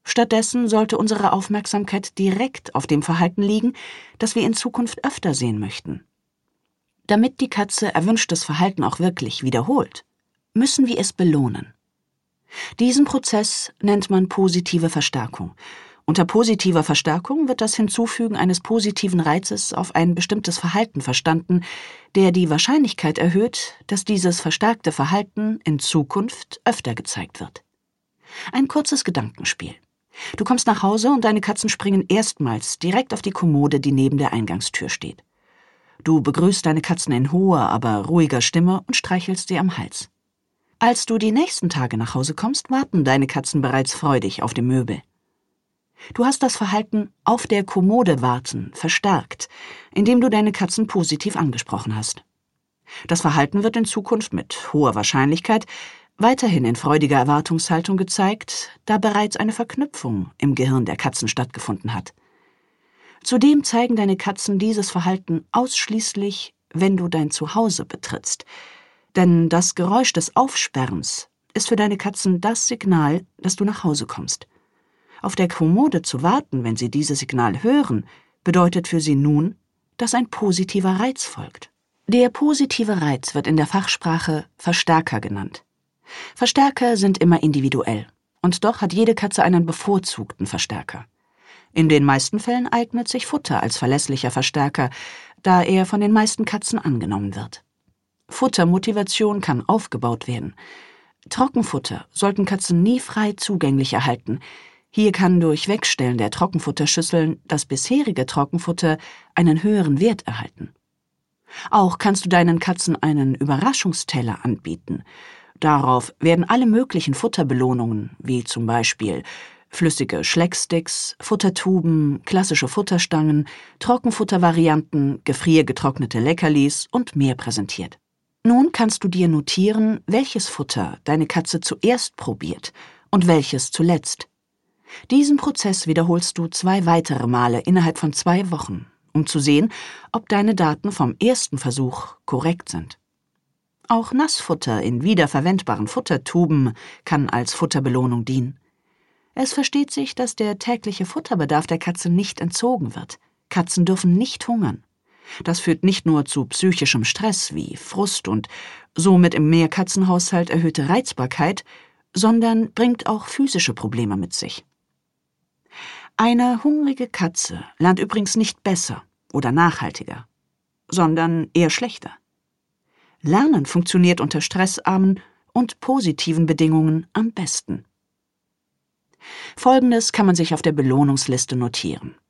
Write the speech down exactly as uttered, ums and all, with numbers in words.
Stattdessen sollte unsere Aufmerksamkeit direkt auf dem Verhalten liegen, das wir in Zukunft öfter sehen möchten. Damit die Katze erwünschtes Verhalten auch wirklich wiederholt, müssen wir es belohnen. Diesen Prozess nennt man positive Verstärkung. Unter positiver Verstärkung wird das Hinzufügen eines positiven Reizes auf ein bestimmtes Verhalten verstanden, der die Wahrscheinlichkeit erhöht, dass dieses verstärkte Verhalten in Zukunft öfter gezeigt wird. Ein kurzes Gedankenspiel. Du kommst nach Hause und deine Katzen springen erstmals direkt auf die Kommode, die neben der Eingangstür steht. Du begrüßt deine Katzen in hoher, aber ruhiger Stimme und streichelst sie am Hals. Als du die nächsten Tage nach Hause kommst, warten deine Katzen bereits freudig auf dem Möbel. Du hast das Verhalten auf der Kommode warten verstärkt, indem du deine Katzen positiv angesprochen hast. Das Verhalten wird in Zukunft mit hoher Wahrscheinlichkeit weiterhin in freudiger Erwartungshaltung gezeigt, da bereits eine Verknüpfung im Gehirn der Katzen stattgefunden hat. Zudem zeigen deine Katzen dieses Verhalten ausschließlich, wenn du dein Zuhause betrittst. Denn das Geräusch des Aufsperrens ist für deine Katzen das Signal, dass du nach Hause kommst. Auf der Kommode zu warten, wenn sie dieses Signal hören, bedeutet für sie nun, dass ein positiver Reiz folgt. Der positive Reiz wird in der Fachsprache Verstärker genannt. Verstärker sind immer individuell, und doch hat jede Katze einen bevorzugten Verstärker. In den meisten Fällen eignet sich Futter als verlässlicher Verstärker, da er von den meisten Katzen angenommen wird. Futtermotivation kann aufgebaut werden. Trockenfutter sollten Katzen nie frei zugänglich erhalten. Hier kann durch Wegstellen der Trockenfutterschüsseln das bisherige Trockenfutter einen höheren Wert erhalten. Auch kannst du deinen Katzen einen Überraschungsteller anbieten. Darauf werden alle möglichen Futterbelohnungen, wie zum Beispiel flüssige Schlecksticks, Futtertuben, klassische Futterstangen, Trockenfuttervarianten, gefriergetrocknete Leckerlis und mehr präsentiert. Nun kannst du dir notieren, welches Futter deine Katze zuerst probiert und welches zuletzt. Diesen Prozess wiederholst du zwei weitere Male innerhalb von zwei Wochen, um zu sehen, ob deine Daten vom ersten Versuch korrekt sind. Auch Nassfutter in wiederverwendbaren Futtertuben kann als Futterbelohnung dienen. Es versteht sich, dass der tägliche Futterbedarf der Katze nicht entzogen wird. Katzen dürfen nicht hungern. Das führt nicht nur zu psychischem Stress wie Frust und somit im Mehrkatzenhaushalt erhöhte Reizbarkeit, sondern bringt auch physische Probleme mit sich. Eine hungrige Katze lernt übrigens nicht besser oder nachhaltiger, sondern eher schlechter. Lernen funktioniert unter stressarmen und positiven Bedingungen am besten. Folgendes kann man sich auf der Belohnungsliste notieren.